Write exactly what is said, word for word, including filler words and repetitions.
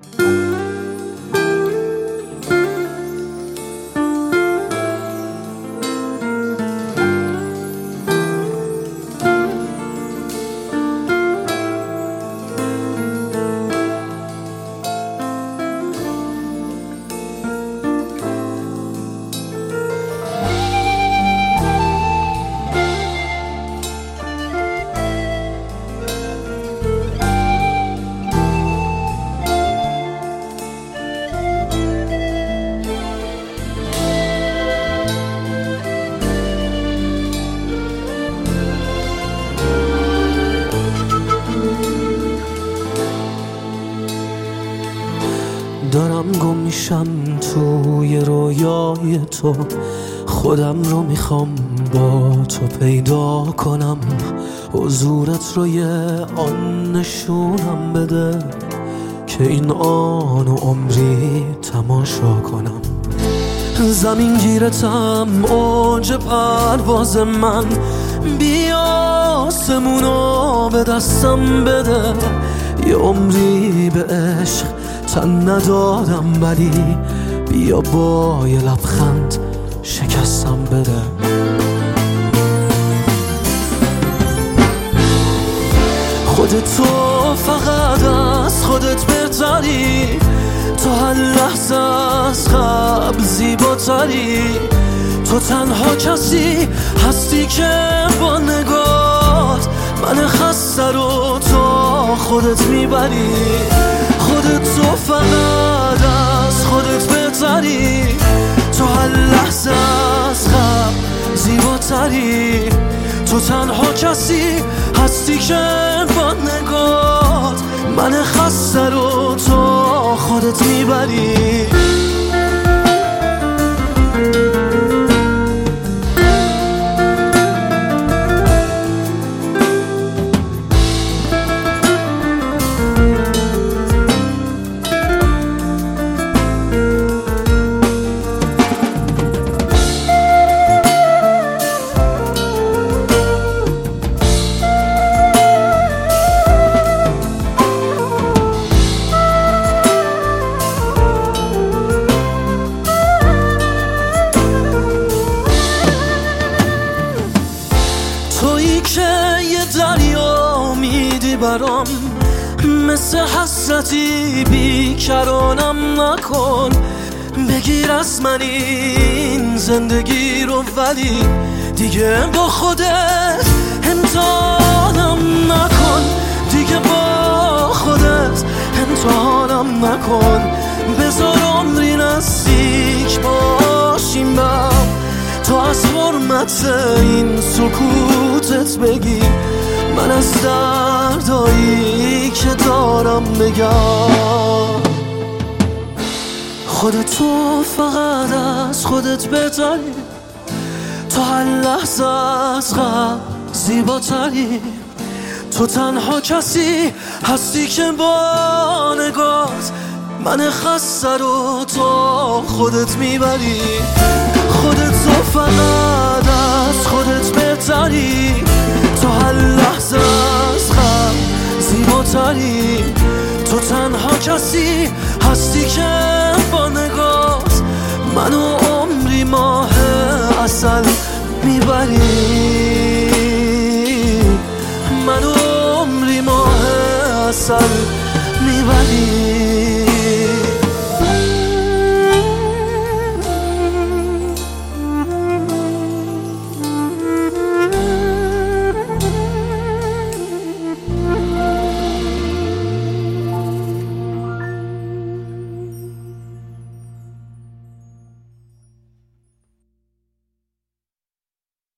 دارم گم میشم توی رویای تو، خودم رو میخوام با تو پیدا کنم، حضورت رو یه آن نشونم بده که این آنو عمری تماشا کنم. زمین گیرتم اوج پرواز من، بیا آسمونو به دستم بده، یه عمری به عشق تن ندادم ولی بیا با یه لبخند شکستم بده. خودت تو فقط از خودت بهتری، تو هر لحظه از قبل زیباتری، تو تنها کسی هستی که با نگات من خسته رو تو خودت میبری. خودت تو فقط از خودت بهتری، تو هر لحظه از قبل زیباتری، تو تنها کسی هستی که با نگات من خسته رو تو خودت میبری. تویی که یه دریا میدی برام، مثل حسرتی بیکرانم نکن، بگیر از من این زندگی رو ولی دیگه با خودت امتحانم نکن، دیگه با خودت امتحانم نکن، بذار عمری نزدیک باشیم بم، تو از حرمت این سکوتت بگی، من از دردایی که دارم بگم. خودت تو فقط از خودت بهتری، تو هر لحظه از قبل زیباتری، تو تنها کسی هستی که با نگات من خسته رو تو خودت میبری. خودت تو فقط از خودت بهتری، تو هر لحظه از قبل زیباتری، تو تنها کسی هستی که با نگات منو عمری ماه عسل میبری، منو عمری ماه عسل